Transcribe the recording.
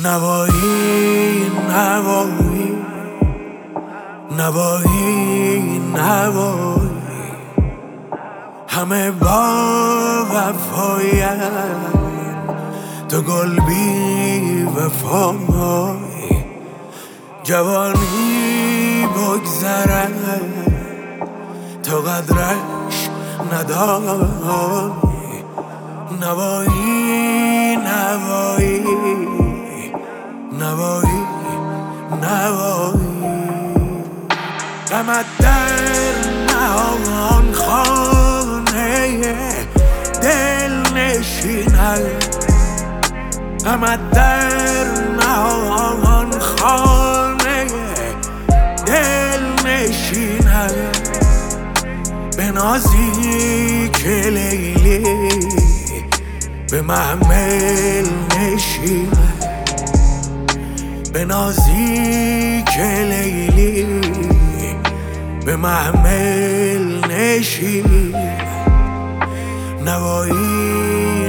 نوایی نوایی نوایی نوایی همه با وفاییم، تو گل بی وفایی. جوانی بگذره تو قدرش نداری. نوایی نوایی نوایی نوایی غمت در نهان خانه دل نشینه، غمت در نهان خانه دل نشینه. به نازی که لیلی به محمل نشینه، به نازی که لیلی به محمل نشینه. نوایی